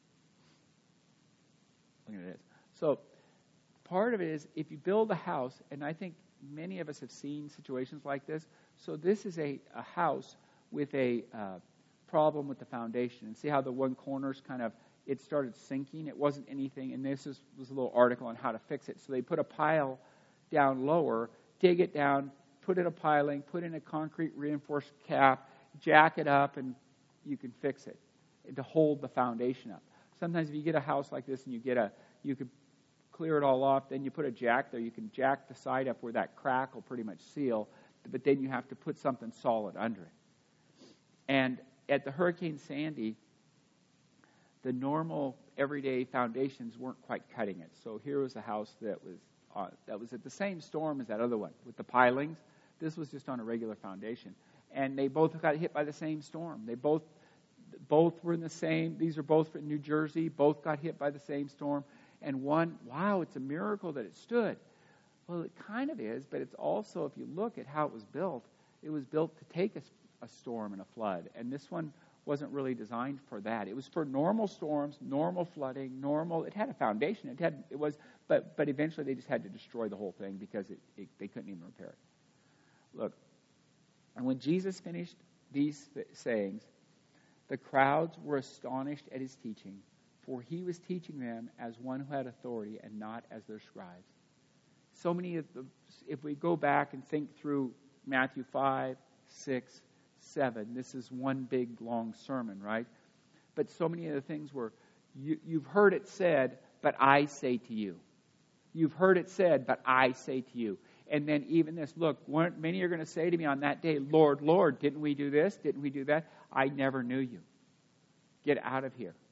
Look at this. So part of it is, if you build a house, and I think many of us have seen situations like this. So this is a, a house with a uh, problem with the foundation. And see how the one corner's kind of, it started sinking. It wasn't anything. And this is, was a little article on how to fix it. So they put a pile down lower, dig it down, put in a piling, put in a concrete reinforced cap, jack it up, and you can fix it and to hold the foundation up. Sometimes if you get a house like this and you get a, you could clear it all off, then you put a jack there, you can jack the side up where that crack will pretty much seal, but then you have to put something solid under it. And at the Hurricane Sandy, the normal everyday foundations weren't quite cutting it. So here was a house that was uh, that was at the same storm as that other one with the pilings. This was just on a regular foundation. And they both got hit by the same storm. They both both were in the same, these are both in New Jersey, both got hit by the same storm. And one, wow, it's a miracle that it stood. Well, it kind of is, but it's also, if you look at how it was built, it was built to take a, a storm and a flood. And this one wasn't really designed for that. It was for normal storms, normal flooding, normal. It had a foundation. It had, it was, but but eventually they just had to destroy the whole thing because it, it, they couldn't even repair it. Look, and when Jesus finished these sayings, the crowds were astonished at his teaching, for he was teaching them as one who had authority and not as their scribes. So many of the, if we go back and think through Matthew five, six, seven, this is one big long sermon, right? But so many of the things were, you, you've heard it said, but I say to you. You've heard it said, but I say to you. And then even this, look, one, many are going to say to me on that day, Lord, Lord, didn't we do this? Didn't we do that? I never knew you. Get out of here.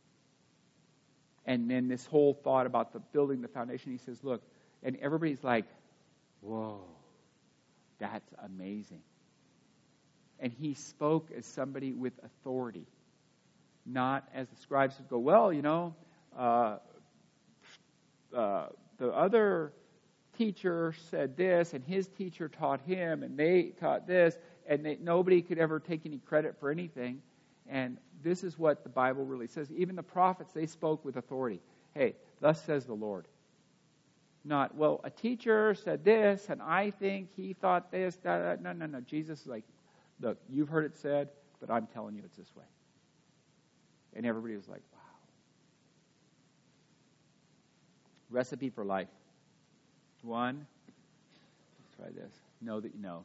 And then this whole thought about the building the foundation, he says, look, and everybody's like, whoa, that's amazing. And he spoke as somebody with authority, not as the scribes would go, well, you know, uh, uh, the other teacher said this, and his teacher taught him, and they taught this, and they, nobody could ever take any credit for anything. And this is what the Bible really says. Even the prophets, they spoke with authority. Hey, thus says the Lord. Not, well, a teacher said this, and I think he thought this. Da, da. No, no, no. Jesus is like, look, you've heard it said, but I'm telling you it's this way. And everybody was like, wow. Recipe for life. One, let's try this. Know that you know.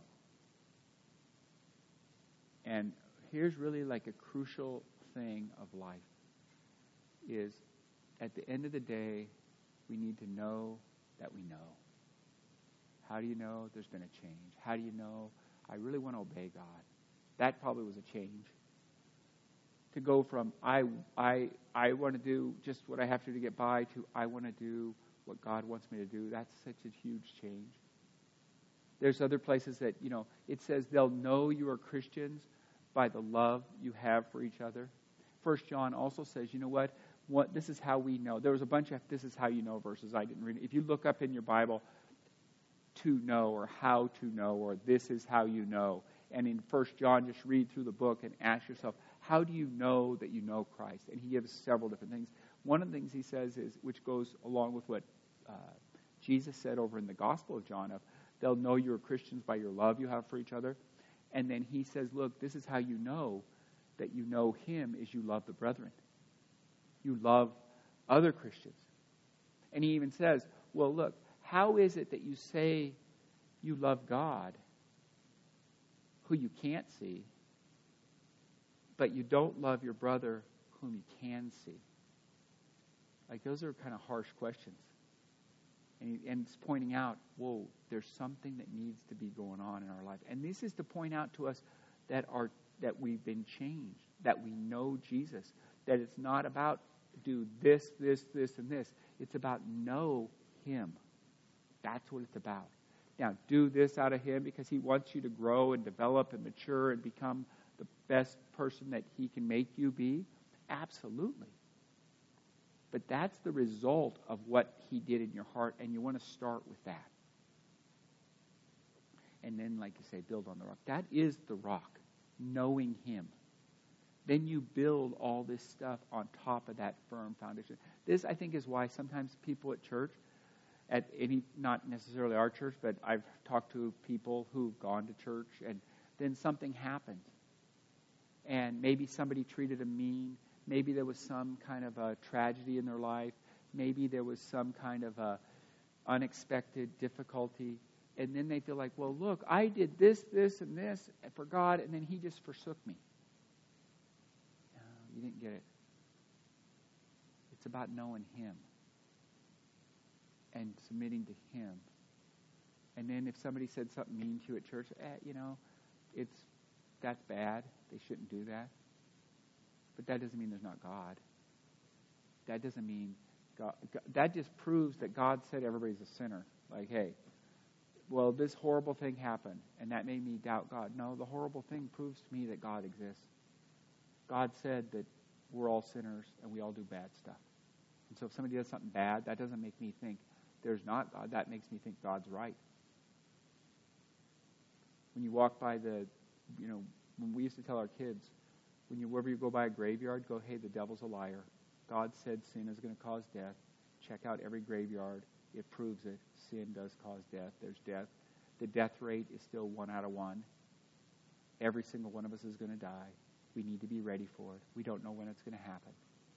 And here's really like a crucial thing of life is at the end of the day, we need to know that we know. How do you know there's been a change? How do you know I really want to obey God? That probably was a change. To go from I I I want to do just what I have to to get by to I want to do what God wants me to do. That's such a huge change. There's other places that, you know, it says they'll know you are Christians by the love you have for each other. First John also says, you know what? What this is how we know. There was a bunch of this is how you know verses. I didn't read it. If you look up in your Bible, to know or how to know or this is how you know. And in First John, just read through the book and ask yourself, how do you know that you know Christ? And he gives several different things. One of the things he says is, which goes along with what uh, Jesus said over in the Gospel of John, of they'll know you're Christians by your love you have for each other. And then he says, look, this is how you know that you know him is you love the brethren. You love other Christians. And he even says, well, look, how is it that you say you love God, who you can't see, but you don't love your brother whom you can see? Like, those are kind of harsh questions. And, he, and it's pointing out, whoa, there's something that needs to be going on in our life. And this is to point out to us that our that we've been changed, that we know Jesus, that it's not about do this, this, this, and this. It's about know him. That's what it's about. Now, do this out of him because he wants you to grow and develop and mature and become the best person that he can make you be. Absolutely. But that's the result of what he did in your heart, and you want to start with that. And then, like you say, build on the rock. That is the rock, knowing him. Then you build all this stuff on top of that firm foundation. This, I think, is why sometimes people at church, at any, not necessarily our church, but I've talked to people who've gone to church, and then something happened. And maybe somebody treated them mean. Maybe there was some kind of a tragedy in their life. Maybe there was some kind of a unexpected difficulty. And then they feel like, well, look, I did this, this, and this for God, and then he just forsook me. No, you didn't get it. It's about knowing him and submitting to him. And then if somebody said something mean to you at church, eh, you know, it's that's bad. They shouldn't do that. But that doesn't mean there's not God. That doesn't mean God. That just proves that God said everybody's a sinner. Like, hey, well, this horrible thing happened, and that made me doubt God. No, the horrible thing proves to me that God exists. God said that we're all sinners and we all do bad stuff. And so if somebody does something bad, that doesn't make me think there's not God. That makes me think God's right. When you walk by the, you know, when we used to tell our kids, when you, wherever you go by a graveyard, go, hey, the devil's a liar. God said sin is going to cause death. Check out every graveyard. It proves it. Sin does cause death. There's death. The death rate is still one out of one. Every single one of us is going to die. We need to be ready for it. We don't know when it's going to happen.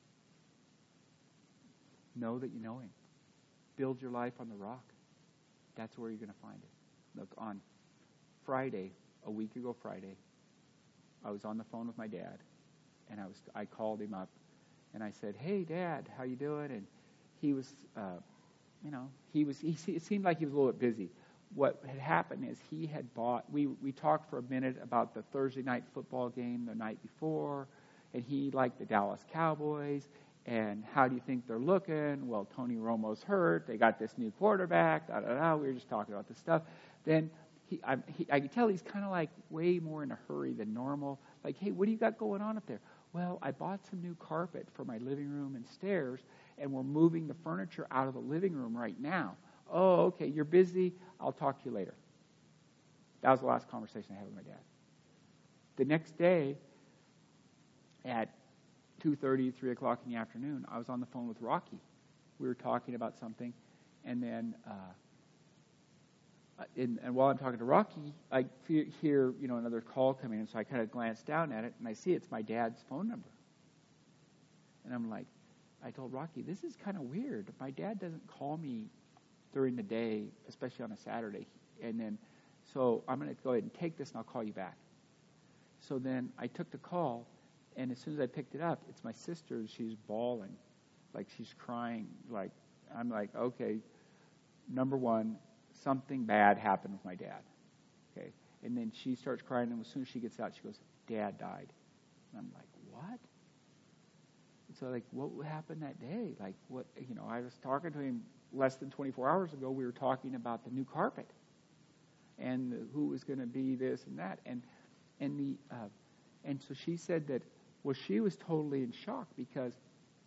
Know that you know him. Build your life on the rock. That's where you're going to find it. Look, on Friday, a week ago Friday, I was on the phone with my dad, and I was I called him up, and I said, "Hey, Dad, how you doing?" And he was, uh, you know, he was. He it seemed like he was a little bit busy. What had happened is he had bought. We we talked for a minute about the Thursday night football game the night before, and he liked the Dallas Cowboys. And how do you think they're looking? Well, Tony Romo's hurt. They got this new quarterback. Da da da. We were just talking about this stuff. Then. He, I, he, I can tell he's kind of like way more in a hurry than normal. Like, hey, what do you got going on up there? Well, I bought some new carpet for my living room and stairs, and we're moving the furniture out of the living room right now. Oh, okay, you're busy. I'll talk to you later. That was the last conversation I had with my dad. The next day, at two thirty, three o'clock in the afternoon, I was on the phone with Rocky. We were talking about something, and then... Uh, And, and while I'm talking to Rocky, I hear, you know, another call coming in, so I kind of glance down at it, and I see it's my dad's phone number. And I'm like, I told Rocky, this is kind of weird. My dad doesn't call me during the day, especially on a Saturday. And then, so I'm going to go ahead and take this and I'll call you back. So then I took the call, and as soon as I picked it up, it's my sister. She's bawling, like she's crying. Like, I'm like, okay, number one, something bad happened with my dad. Okay. And then she starts crying, and as soon as she gets out, she goes, Dad died. And I'm like, what? And so, like, what happened that day? Like, what, you know, I was talking to him less than twenty-four hours ago. We were talking about the new carpet and the, who was going to be this and that. And and the uh, and so she said that, well, she was totally in shock because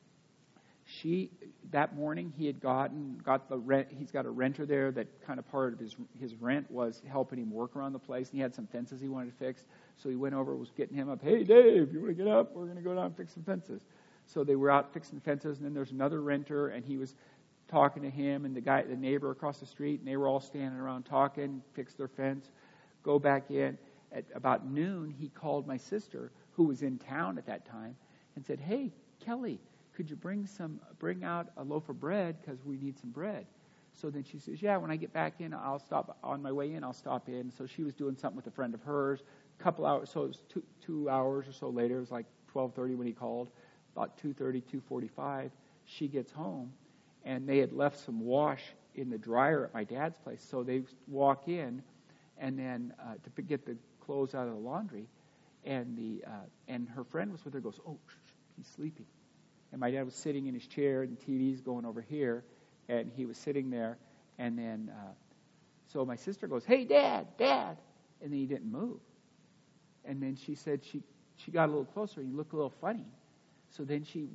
she, that morning he had gotten, got the rent, he's got a renter there that kind of part of his his rent was helping him work around the place. And he had some fences he wanted to fix. So he went over, was getting him up. Hey, Dave, you want to get up? We're going to go down and fix some fences. So they were out fixing fences, and then there's another renter, and he was talking to him and the guy, the neighbor across the street, and they were all standing around talking, fix their fence, go back in. At about noon, he called my sister, who was in town at that time, and said, hey, Kelly, could you bring some, bring out a loaf of bread because we need some bread? So then she says, yeah, when I get back in, I'll stop, on my way in, I'll stop in. So she was doing something with a friend of hers. A couple hours, so it was two, two hours or so later, it was like twelve thirty when he called. About two thirty, two forty-five, she gets home, and they had left some wash in the dryer at my dad's place. So they walk in, and then uh, to get the clothes out of the laundry, and the uh, and her friend was with her. Goes, oh, he's sleeping, and my dad was sitting in his chair, and the T V's going over here, and he was sitting there, and then uh, so my sister goes, hey, Dad, Dad, and then he didn't move, and then she said she she got a little closer, and he looked a little funny, so then she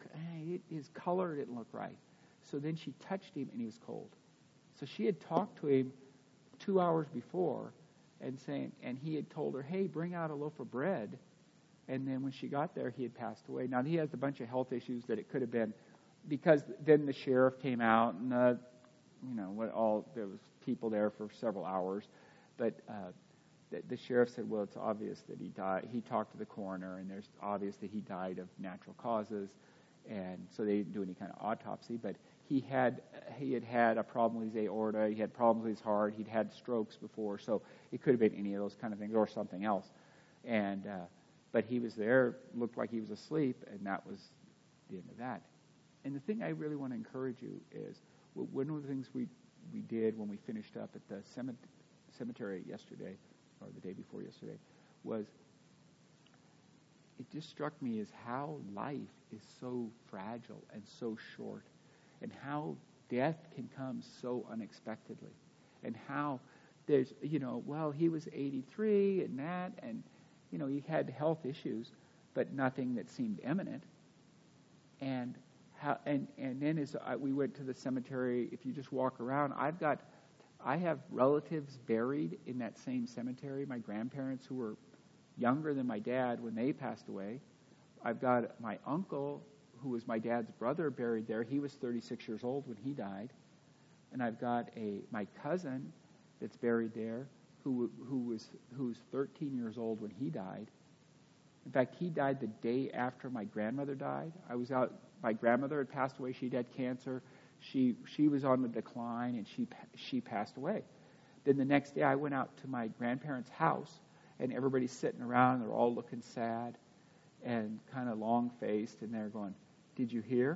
his color didn't look right, so then she touched him, and he was cold, so she had talked to him two hours before. And saying, and he had told her, hey, bring out a loaf of bread. And then when she got there, he had passed away. Now, he has a bunch of health issues that it could have been, because then the sheriff came out, and, uh, you know, what all there was people there for several hours. But uh, the, the sheriff said, well, it's obvious that he died. He talked to the coroner, and there's obvious that he died of natural causes. And so they didn't do any kind of autopsy. But he had he had had a problem with his aorta. He had problems with his heart. He'd had strokes before. So it could have been any of those kind of things or something else. And uh, but he was there, looked like he was asleep, and that was the end of that. And the thing I really want to encourage you is, one of the things we, we did when we finished up at the cemetery yesterday, or the day before yesterday, was it just struck me as how life is so fragile and so short, and how death can come so unexpectedly, and how there's, you know, well, he was eighty-three and that, and, you know, he had health issues, but nothing that seemed imminent. And how, and, and then as I, we went to the cemetery, if you just walk around, I've got, I have relatives buried in that same cemetery, my grandparents who were younger than my dad when they passed away. I've got my uncle, who was my dad's brother, buried there. He was thirty-six years old when he died. And I've got a my cousin that's buried there, who who was who's thirteen years old when he died. In fact, he died the day after my grandmother died. I was out. My grandmother had passed away. She'd had cancer. She she was on the decline, and she she passed away. Then the next day, I went out to my grandparents' house, and everybody's sitting around. They're all looking sad and kind of long-faced, and they're going, "Did you hear?"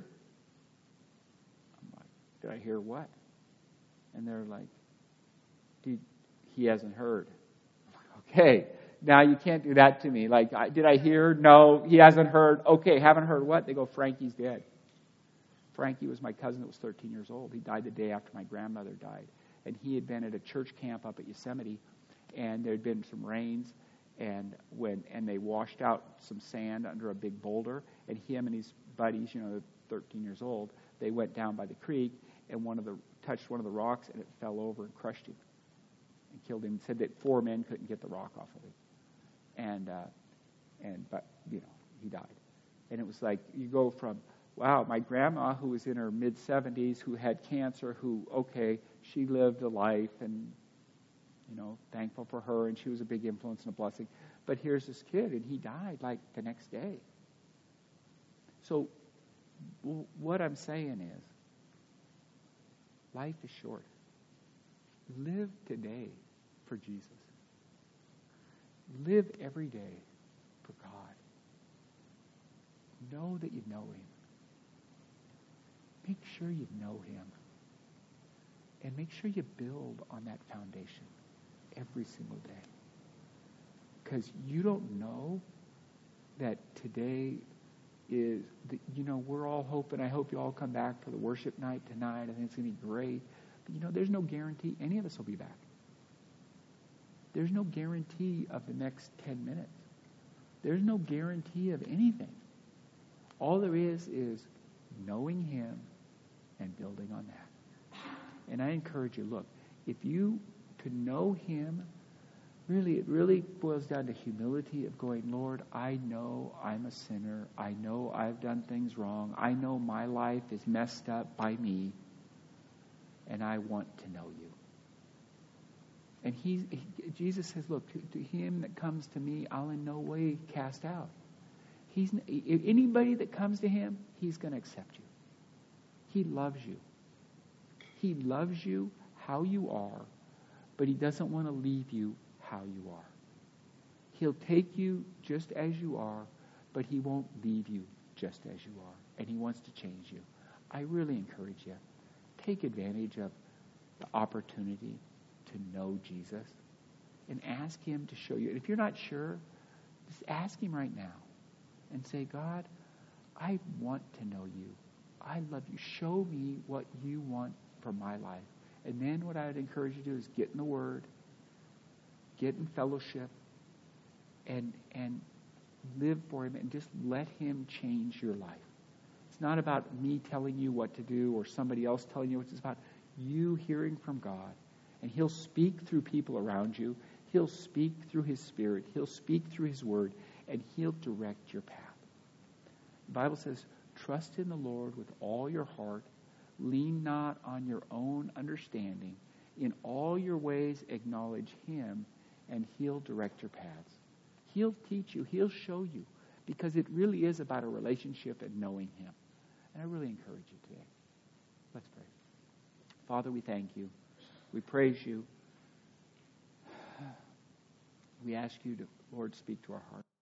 I'm like, "Did I hear what?" And they're like, Did, "He hasn't heard." I'm like, "Okay, now you can't do that to me. Like, I, did I hear? No, he hasn't heard. Okay, haven't heard what?" They go, "Frankie's dead." Frankie was my cousin that was thirteen years old. He died the day after my grandmother died. And he had been at a church camp up at Yosemite, and there had been some rains, and when and they washed out some sand under a big boulder, and him and his buddies, you know, thirteen years old, they went down by the creek, and one of the touched one of the rocks, and it fell over and crushed him and killed him. Said that four men couldn't get the rock off of him, and uh, and but you know he died. And it was like you go from, wow, my grandma, who was in her mid-seventies, who had cancer, who, okay, she lived a life, and, you know, thankful for her, and she was a big influence and a blessing. But here's this kid, and he died, like, the next day. So Well, what I'm saying is, life is short. Live today for Jesus. Live every day for God. Know that you know Him. Make sure you know Him. And make sure you build on that foundation every single day. Because you don't know that today is, the, you know, we're all hoping, I hope you all come back for the worship night tonight. I think it's going to be great. But, you know, there's no guarantee any of us will be back. There's no guarantee of the next ten minutes. There's no guarantee of anything. All there is is knowing Him and building on that. And I encourage you, look, if you, to know Him, really, it really boils down to humility of going, Lord, I know I'm a sinner. I know I've done things wrong. I know my life is messed up by me. And I want to know you. And he, he, Jesus says, look, to, to him that comes to me, I'll in no way cast out. He's anybody that comes to him, he's going to accept you. He loves you. He loves you how you are, but he doesn't want to leave you how you are. He'll take you just as you are, but he won't leave you just as you are. And he wants to change you. I really encourage you. Take advantage of the opportunity to know Jesus and ask him to show you. And if you're not sure, just ask him right now and say, God, I want to know you. I love you. Show me what you want for my life. And then what I would encourage you to do is get in the Word, get in fellowship, and and live for him, and just let him change your life. It's not about me telling you what to do or somebody else telling you what. It's about you hearing from God. And he'll speak through people around you. He'll speak through his Spirit. He'll speak through his Word. And he'll direct your path. The Bible says, trust in the Lord with all your heart. Lean not on your own understanding. In all your ways acknowledge him, and he'll direct your paths. He'll teach you. He'll show you. Because it really is about a relationship and knowing him. And I really encourage you today. Let's pray. Father, we thank you. We praise you. We ask you to, Lord, speak to our hearts.